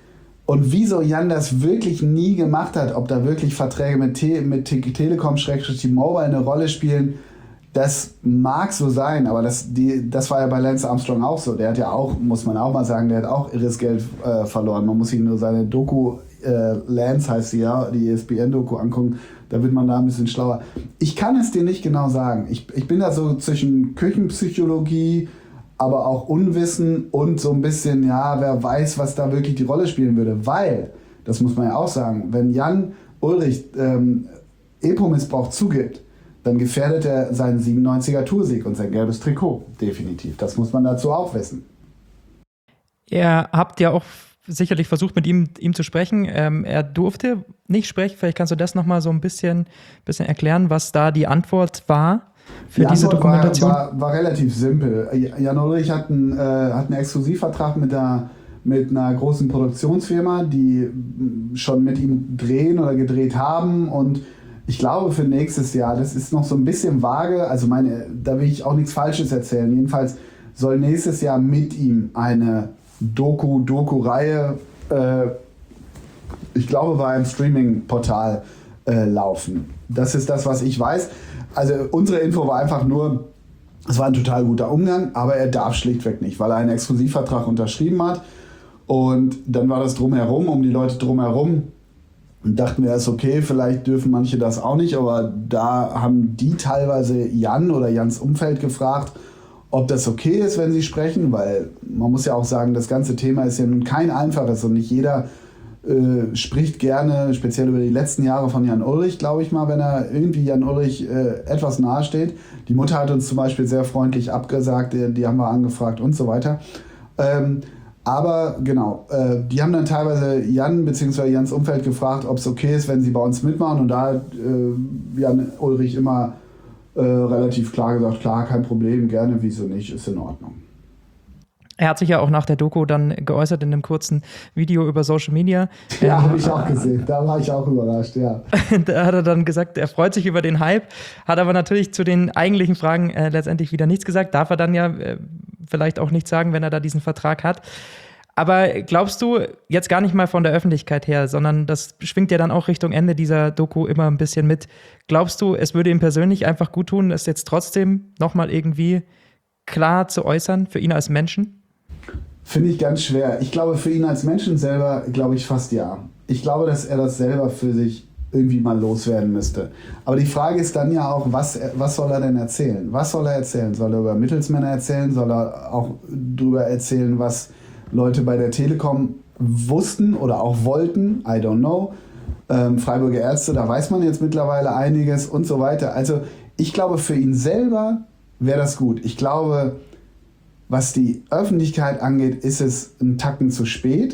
Und wieso Jan das wirklich nie gemacht hat, ob da wirklich Verträge mit, Te- mit Te- Telekom-T-Mobile eine Rolle spielen, das mag so sein, aber das, die, das war ja bei Lance Armstrong auch so. Der hat ja auch, muss man auch mal sagen, der hat auch irres Geld äh, verloren. Man muss sich nur seine Doku, äh, Lance heißt sie ja, die E S P N-Doku angucken, da wird man da ein bisschen schlauer. Ich kann es dir nicht genau sagen. Ich, ich bin da so zwischen Küchenpsychologie, aber auch Unwissen und so ein bisschen, ja, wer weiß, was da wirklich die Rolle spielen würde. Weil, das muss man ja auch sagen, wenn Jan Ullrich ähm, Epo-Missbrauch zugibt, dann gefährdet er seinen siebenundneunziger Toursieg und sein gelbes Trikot, definitiv. Das muss man dazu auch wissen. Ihr habt ja auch sicherlich versucht, mit ihm, ihm zu sprechen. Ähm, er durfte nicht sprechen. Vielleicht kannst du das nochmal so ein bisschen, bisschen erklären, was da die Antwort war für die diese Antwort Dokumentation? War, war, war relativ simpel. Jan Ullrich hat einen, äh, hat einen Exklusivvertrag mit, der, mit einer großen Produktionsfirma, die schon mit ihm drehen oder gedreht haben, und ich glaube für nächstes Jahr, das ist noch so ein bisschen vage, also meine, da will ich auch nichts Falsches erzählen. Jedenfalls soll nächstes Jahr mit ihm eine Doku, Doku-Reihe, äh, ich glaube bei einem Streaming-Portal äh, laufen. Das ist das, was ich weiß. Also unsere Info war einfach nur, es war ein total guter Umgang, aber er darf schlichtweg nicht, weil er einen Exklusivvertrag unterschrieben hat. Und dann war das drumherum, um die Leute drumherum. Und dachten wir, ist okay, vielleicht dürfen manche das auch nicht, aber da haben die teilweise Jan oder Jans Umfeld gefragt, ob das okay ist, wenn sie sprechen, weil man muss ja auch sagen, das ganze Thema ist ja nun kein einfaches und nicht jeder äh, spricht gerne, speziell über die letzten Jahre von Jan Ullrich, glaube ich mal, wenn er irgendwie Jan Ullrich äh, etwas nahe steht. Die Mutter hat uns zum Beispiel sehr freundlich abgesagt, die, die haben wir angefragt und so weiter. Ähm, Aber genau, äh, die haben dann teilweise Jan bzw. Jans Umfeld gefragt, ob es okay ist, wenn sie bei uns mitmachen. Und da hat äh, Jan Ullrich immer äh, relativ klar gesagt, klar, kein Problem, gerne, wieso nicht, ist in Ordnung. Er hat sich ja auch nach der Doku dann geäußert in einem kurzen Video über Social Media. Ja, ähm, habe ich auch gesehen, da war ich auch überrascht, ja. Da hat er dann gesagt, er freut sich über den Hype, hat aber natürlich zu den eigentlichen Fragen äh, letztendlich wieder nichts gesagt. Darf er dann ja äh, vielleicht auch nichts sagen, wenn er da diesen Vertrag hat. Aber glaubst du, jetzt gar nicht mal von der Öffentlichkeit her, sondern das schwingt ja dann auch Richtung Ende dieser Doku immer ein bisschen mit. Glaubst du, es würde ihm persönlich einfach gut tun, es jetzt trotzdem nochmal irgendwie klar zu äußern für ihn als Menschen? Finde ich ganz schwer. Ich glaube, für ihn als Menschen selber, glaube ich fast ja. Ich glaube, dass er das selber für sich irgendwie mal loswerden müsste. Aber die Frage ist dann ja auch, was, was soll er denn erzählen? Was soll er erzählen? Soll er über Mittelsmänner erzählen? Soll er auch darüber erzählen, was Leute bei der Telekom wussten oder auch wollten? I don't know. Ähm, Freiburger Ärzte, da weiß man jetzt mittlerweile einiges und so weiter. Also ich glaube, für ihn selber wäre das gut. Ich glaube, was die Öffentlichkeit angeht, ist es ein Tacken zu spät.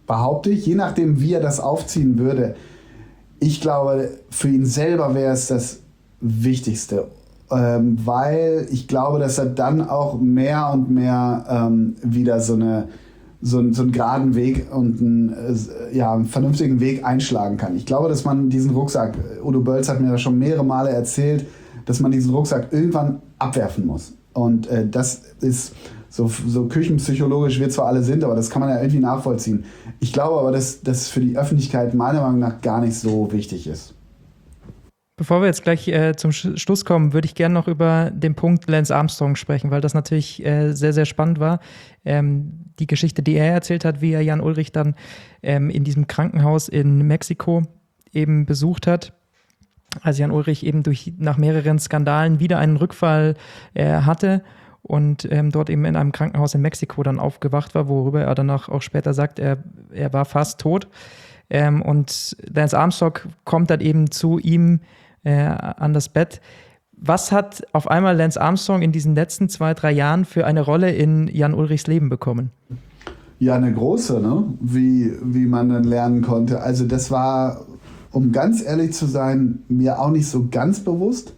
behaupte ich, je nachdem, wie er das aufziehen würde. Ich glaube, für ihn selber wäre es das Wichtigste, ähm, weil ich glaube, dass er dann auch mehr und mehr ähm, wieder so, eine, so, so einen geraden Weg und einen, äh, ja, einen vernünftigen Weg einschlagen kann. Ich glaube, dass man diesen Rucksack, Udo Bölz hat mir das schon mehrere Male erzählt, dass man diesen Rucksack irgendwann abwerfen muss. Und äh, das ist so, so küchenpsychologisch, wir zwar alle sind, aber das kann man ja irgendwie nachvollziehen. Ich glaube aber, dass das für die Öffentlichkeit meiner Meinung nach gar nicht so wichtig ist. Bevor wir jetzt gleich äh, zum Sch- Schluss kommen, würde ich gerne noch über den Punkt Lance Armstrong sprechen, weil das natürlich äh, sehr, sehr spannend war. Ähm, die Geschichte, die er erzählt hat, wie er Jan Ullrich dann ähm, in diesem Krankenhaus in Mexiko eben besucht hat, als Jan Ullrich eben durch, nach mehreren Skandalen wieder einen Rückfall äh, hatte und ähm, dort eben in einem Krankenhaus in Mexiko dann aufgewacht war, worüber er danach auch später sagt, er, er war fast tot. Ähm, und Lance Armstrong kommt dann eben zu ihm äh, an das Bett. Was hat auf einmal Lance Armstrong in diesen letzten zwei, drei Jahren für eine Rolle in Jan Ullrichs Leben bekommen? Ja, eine große, ne? Wie, wie man dann lernen konnte. Also das war, um ganz ehrlich zu sein, mir auch nicht so ganz bewusst.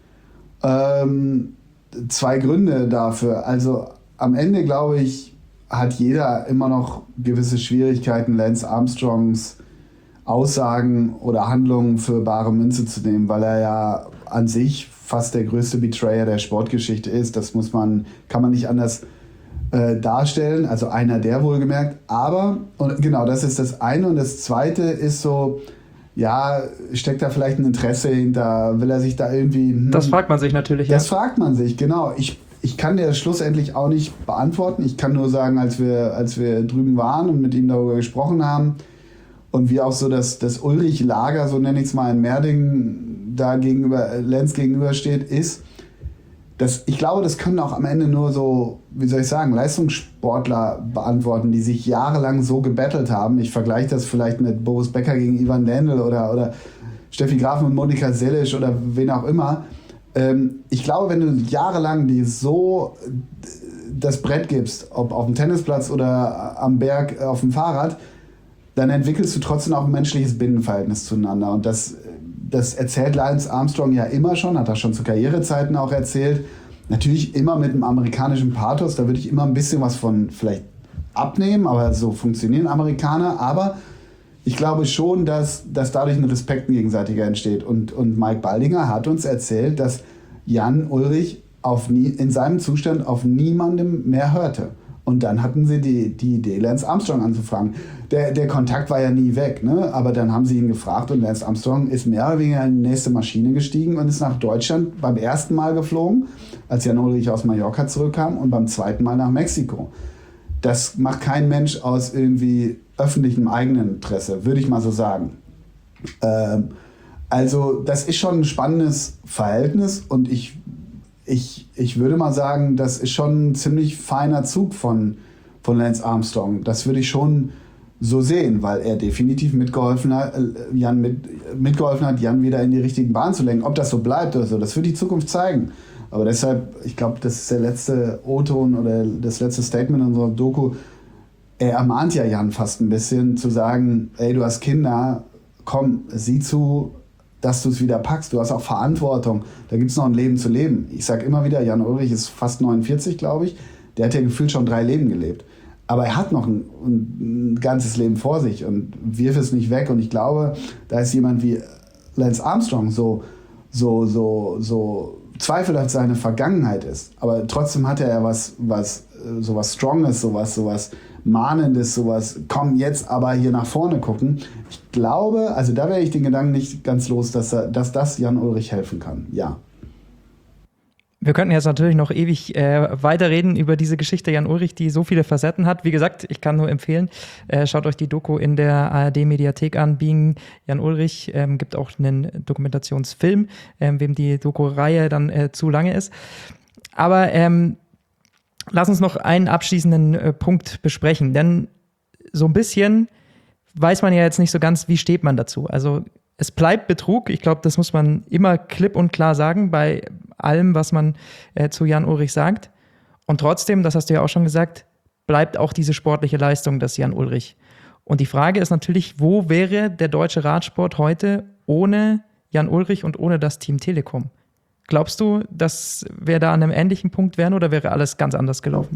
Ähm, zwei Gründe dafür. Also am Ende, glaube ich, hat jeder immer noch gewisse Schwierigkeiten, Lance Armstrongs Aussagen oder Handlungen für bare Münze zu nehmen, weil er ja an sich fast der größte Betrayer der Sportgeschichte ist. Das muss man, kann man nicht anders äh, darstellen. Also einer der wohlgemerkt. Aber, und genau, das ist das eine. Und das zweite ist so, ja, steckt da vielleicht ein Interesse hinter? Will er sich da irgendwie... Hm, das fragt man sich natürlich. Das ja. fragt man sich, genau. Ich, ich kann dir das schlussendlich auch nicht beantworten. Ich kann nur sagen, als wir, als wir drüben waren und mit ihm darüber gesprochen haben und wie auch so das, das Ullrich-Lager, so nenne ich es mal, in Merdingen da gegenüber, Lenz gegenübersteht, ist, dass ich glaube, das können auch am Ende nur so, wie soll ich sagen, Leistungssportler beantworten, die sich jahrelang so gebettelt haben. Ich vergleiche das vielleicht mit Boris Becker gegen Ivan Lendl oder, oder Steffi Graf und Monika Seles oder wen auch immer. Ähm, ich glaube, wenn du jahrelang die so das Brett gibst, ob auf dem Tennisplatz oder am Berg auf dem Fahrrad, dann entwickelst du trotzdem auch ein menschliches Binnenverhältnis zueinander. Und das, das erzählt Lance Armstrong ja immer schon, hat er schon zu Karrierezeiten auch erzählt. Natürlich immer mit einem amerikanischen Pathos, da würde ich immer ein bisschen was von vielleicht abnehmen, aber so funktionieren Amerikaner. Aber ich glaube schon, dass, dass dadurch ein Respekt gegenseitiger entsteht. Und, und Mike Baldinger hat uns erzählt, dass Jan Ullrich auf nie, in seinem Zustand auf niemandem mehr hörte. Und dann hatten sie die, die Idee, Lance Armstrong anzufragen. Der, der Kontakt war ja nie weg, ne? Aber dann haben sie ihn gefragt und Lance Armstrong ist mehr oder weniger in die nächste Maschine gestiegen und ist nach Deutschland beim ersten Mal geflogen, als Jan Ullrich aus Mallorca zurückkam, und beim zweiten Mal nach Mexiko. Das macht kein Mensch aus irgendwie öffentlichem Eigeninteresse, würde ich mal so sagen. Ähm, also das ist schon ein spannendes Verhältnis und ich Ich, ich würde mal sagen, das ist schon ein ziemlich feiner Zug von, von Lance Armstrong. Das würde ich schon so sehen, weil er definitiv mitgeholfen hat, Jan mit, mitgeholfen hat, Jan wieder in die richtigen Bahnen zu lenken. Ob das so bleibt oder so, das wird die Zukunft zeigen. Aber deshalb, ich glaube, das ist der letzte O-Ton oder das letzte Statement unserer Doku. Er ermahnt ja Jan fast ein bisschen zu sagen, ey, du hast Kinder, komm, sieh zu, dass du es wieder packst. Du hast auch Verantwortung. Da gibt es noch ein Leben zu leben. Ich sage immer wieder, Jan Ullrich ist fast neunundvierzig, glaube ich. Der hat ja gefühlt schon drei Leben gelebt. Aber er hat noch ein, ein ganzes Leben vor sich und wirf es nicht weg. Und ich glaube, da ist jemand wie Lance Armstrong so, so, so, so zweifelhaft seine Vergangenheit ist. Aber trotzdem hat er ja was, was, so was Stronges, so was, so was Mahnendes, sowas, komm jetzt aber hier nach vorne gucken. Ich glaube, also da wäre ich den Gedanken nicht ganz los, dass, er, dass das Jan Ullrich helfen kann, ja. Wir könnten jetzt natürlich noch ewig äh, weiterreden über diese Geschichte Jan Ullrich, die so viele Facetten hat. Wie gesagt, ich kann nur empfehlen, äh, schaut euch die Doku in der A R D-Mediathek an, Being Jan Ullrich. Ähm, gibt auch einen Dokumentationsfilm, ähm, wem die Doku-Reihe dann äh, zu lange ist. Aber ähm, lass uns noch einen abschließenden äh, Punkt besprechen, denn so ein bisschen weiß man ja jetzt nicht so ganz, wie steht man dazu. Also es bleibt Betrug. Ich glaube, das muss man immer klipp und klar sagen bei allem, was man äh, zu Jan Ullrich sagt. Und trotzdem, das hast du ja auch schon gesagt, bleibt auch diese sportliche Leistung des Jan Ullrich. Und die Frage ist natürlich, wo wäre der deutsche Radsport heute ohne Jan Ullrich und ohne das Team Telekom? Glaubst du, dass wir da an einem ähnlichen Punkt wären oder wäre alles ganz anders gelaufen?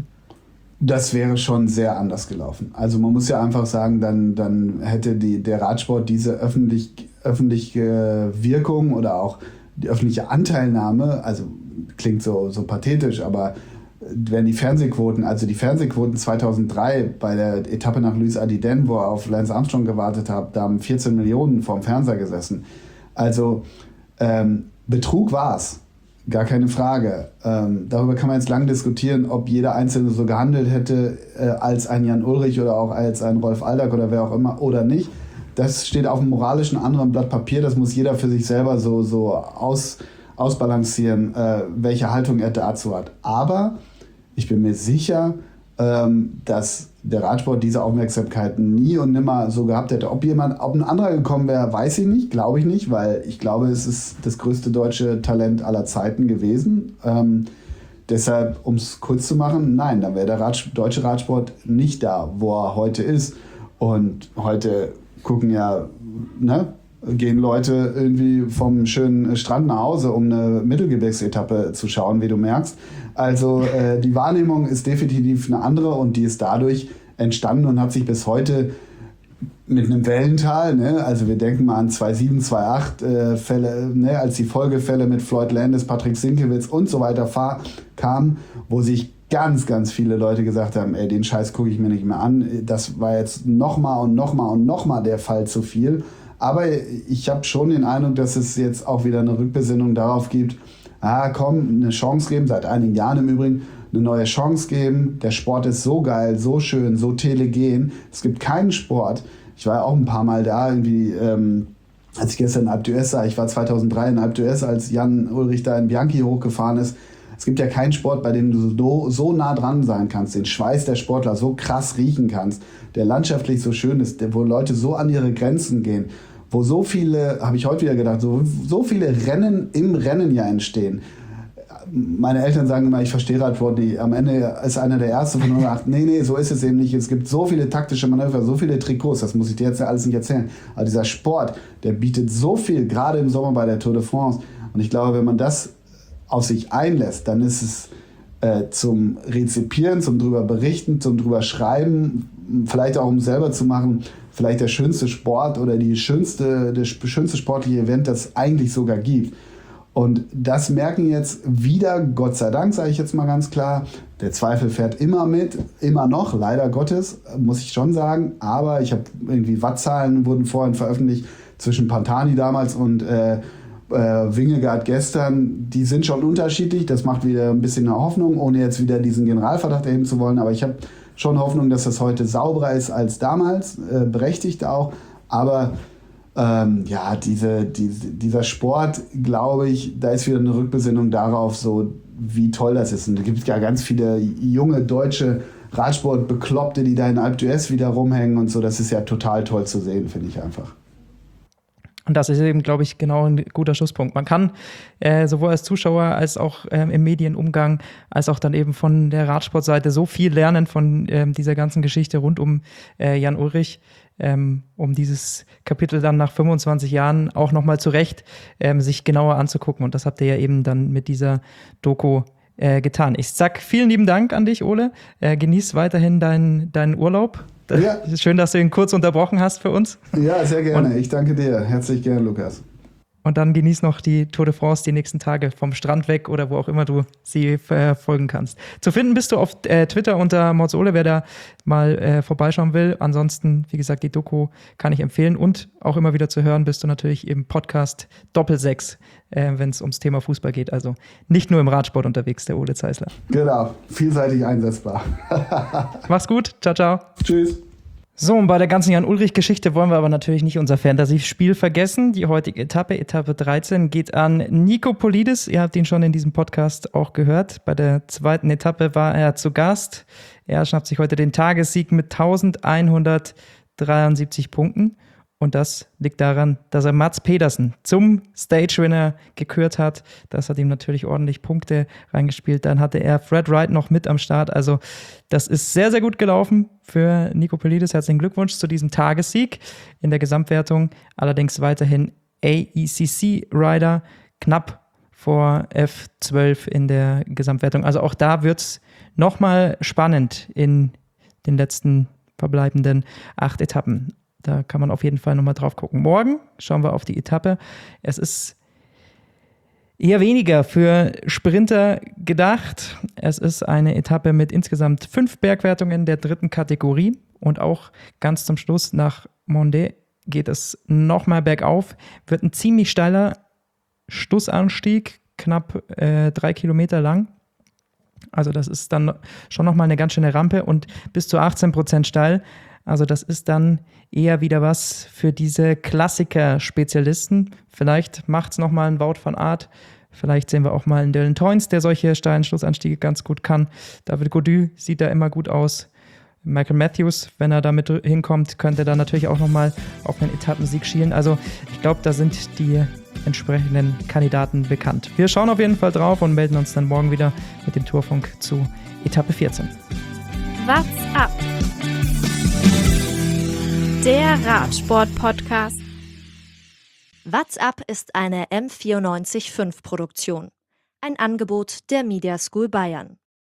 Das wäre schon sehr anders gelaufen. Also man muss ja einfach sagen, dann, dann hätte die, der Radsport diese öffentlich, öffentliche Wirkung oder auch die öffentliche Anteilnahme, also klingt so, so pathetisch, aber wenn die Fernsehquoten, also die Fernsehquoten zweitausenddrei bei der Etappe nach Louis Ardiden, wo er auf Lance Armstrong gewartet hat, da haben vierzehn Millionen vorm Fernseher gesessen. Also ähm, Betrug war's. Gar keine Frage. Ähm, darüber kann man jetzt lang diskutieren, ob jeder Einzelne so gehandelt hätte äh, als ein Jan Ullrich oder auch als ein Rolf Aldag oder wer auch immer oder nicht. Das steht auf einem moralischen anderen Blatt Papier. Das muss jeder für sich selber so, so aus, ausbalancieren, äh, welche Haltung er dazu hat. Aber ich bin mir sicher, ähm, dass der Radsport diese Aufmerksamkeit nie und nimmer so gehabt hätte. Ob jemand, ob ein anderer gekommen wäre, weiß ich nicht, glaube ich nicht, weil ich glaube, es ist das größte deutsche Talent aller Zeiten gewesen. Ähm, deshalb, um es kurz zu machen, nein, dann wäre der Rad, deutsche Radsport nicht da, wo er heute ist. Und heute gucken ja, ne, gehen Leute irgendwie vom schönen Strand nach Hause, um eine Mittelgebirgsetappe zu schauen, wie du merkst. Also äh, die Wahrnehmung ist definitiv eine andere und die ist dadurch entstanden und hat sich bis heute mit einem Wellental, ne, also wir denken mal an zweitausendsieben, zweitausendacht äh, Fälle, ne, als die Folgefälle mit Floyd Landis, Patrick Sinkiewicz und so weiter fahr, kamen, wo sich ganz, ganz viele Leute gesagt haben, ey, den Scheiß gucke ich mir nicht mehr an. Das war jetzt nochmal und nochmal und nochmal der Fall zu viel. Aber ich habe schon den Eindruck, dass es jetzt auch wieder eine Rückbesinnung darauf gibt, ah komm, eine Chance geben, seit einigen Jahren im Übrigen, eine neue Chance geben. Der Sport ist so geil, so schön, so telegen. Es gibt keinen Sport. Ich war ja auch ein paar Mal da, irgendwie, ähm, als ich gestern in Alpe d'Huez sah, ich war zweitausenddrei in Alpe d'Huez, als Jan Ullrich da in Bianchi hochgefahren ist. Es gibt ja keinen Sport, bei dem du so, so nah dran sein kannst, den Schweiß der Sportler so krass riechen kannst, der landschaftlich so schön ist, wo Leute so an ihre Grenzen gehen, wo so viele, habe ich heute wieder gedacht, so, so viele Rennen im Rennen ja entstehen. Meine Eltern sagen immer, ich verstehe Radsport nicht. Am Ende ist einer der Erste von uns sagt, nee, nee, so ist es eben nicht. Es gibt so viele taktische Manöver, so viele Trikots, das muss ich dir jetzt ja alles nicht erzählen. Aber dieser Sport, der bietet so viel, gerade im Sommer bei der Tour de France. Und ich glaube, wenn man das auf sich einlässt, dann ist es äh, zum Rezipieren, zum drüber berichten, zum drüber schreiben, vielleicht auch um selber zu machen, vielleicht der schönste Sport oder die schönste, das schönste sportliche Event, das es eigentlich sogar gibt. Und das merken jetzt wieder, Gott sei Dank, sage ich jetzt mal ganz klar, der Zweifel fährt immer mit, immer noch, leider Gottes, muss ich schon sagen. Aber ich habe irgendwie Wattzahlen wurden vorhin veröffentlicht zwischen Pantani damals und äh, äh, Wingegaard gestern. Die sind schon unterschiedlich, das macht wieder ein bisschen eine Hoffnung, ohne jetzt wieder diesen Generalverdacht erheben zu wollen. Aber ich habe schon Hoffnung, dass das heute sauberer ist als damals, äh, berechtigt auch. Aber Ähm, ja, diese, diese, dieser Sport, glaube ich, da ist wieder eine Rückbesinnung darauf, so wie toll das ist. Und da gibt es ja ganz viele junge deutsche Radsport-Bekloppte, die da in Alpe d'Huez wieder rumhängen und so. Das ist ja total toll zu sehen, finde ich einfach. Und das ist eben, glaube ich, genau ein guter Schlusspunkt. Man kann äh, sowohl als Zuschauer als auch ähm, im Medienumgang, als auch dann eben von der Radsportseite so viel lernen von ähm, dieser ganzen Geschichte rund um äh, Jan Ullrich, ähm, um dieses Kapitel dann nach fünfundzwanzig Jahren auch nochmal zurecht ähm, sich genauer anzugucken. Und das habt ihr ja eben dann mit dieser Doku äh, getan. Ich sag vielen lieben Dank an dich, Ole. Äh, genieß weiterhin deinen deinen Urlaub. Ja. Schön, dass du ihn kurz unterbrochen hast für uns. Ja, sehr gerne. Und, ich danke dir. Herzlich gern, Lukas. Und dann genieß noch die Tour de France die nächsten Tage vom Strand weg oder wo auch immer du sie verfolgen kannst. Zu finden bist du auf äh, Twitter unter Mods Ole, wer da mal äh, vorbeischauen will. Ansonsten, wie gesagt, die Doku kann ich empfehlen. Und auch immer wieder zu hören bist du natürlich im Podcast Doppelsechs, äh, wenn es ums Thema Fußball geht. Also nicht nur im Radsport unterwegs, der Ole Zeisler. Genau, vielseitig einsetzbar. Mach's gut, ciao, ciao. Tschüss. So, und bei der ganzen Jan-Ullrich-Geschichte wollen wir aber natürlich nicht unser Fantasy-Spiel vergessen. Die heutige Etappe, Etappe dreizehn, geht an Nico Politis. Ihr habt ihn schon in diesem Podcast auch gehört. Bei der zweiten Etappe war er zu Gast. Er schnappt sich heute den Tagessieg mit elfhundertdreiundsiebzig Punkten. Und das liegt daran, dass er Mats Pedersen zum Stage-Winner gekürt hat. Das hat ihm natürlich ordentlich Punkte reingespielt. Dann hatte er Fred Wright noch mit am Start. Also das ist sehr, sehr gut gelaufen für Nico Politis. Herzlichen Glückwunsch zu diesem Tagessieg in der Gesamtwertung. Allerdings weiterhin A E C C-Rider knapp vor F zwölf in der Gesamtwertung. Also auch da wird es nochmal spannend in den letzten verbleibenden acht Etappen. Da kann man auf jeden Fall nochmal drauf gucken. Morgen schauen wir auf die Etappe. Es ist eher weniger für Sprinter gedacht. Es ist eine Etappe mit insgesamt fünf Bergwertungen der dritten Kategorie. Und auch ganz zum Schluss nach Mondet geht es nochmal bergauf. Wird ein ziemlich steiler Schlussanstieg, knapp äh, drei Kilometer lang. Also das ist dann schon nochmal eine ganz schöne Rampe und bis zu achtzehn Prozent steil. Also das ist dann eher wieder was für diese Klassiker-Spezialisten. Vielleicht macht es nochmal ein Wout van Aert. Vielleicht sehen wir auch mal einen Dylan Teuns, der solche steilen Schlussanstiege ganz gut kann. David Gaudu sieht da immer gut aus. Michael Matthews, wenn er damit hinkommt, könnte da natürlich auch nochmal auf einen Etappensieg schielen. Also ich glaube, da sind die entsprechenden Kandidaten bekannt. Wir schauen auf jeden Fall drauf und melden uns dann morgen wieder mit dem Tourfunk zu Etappe vierzehn. What's up? Der Radsport-Podcast. What's up ist eine M vierundneunzig Komma fünf Produktion. Ein Angebot der Media School Bayern.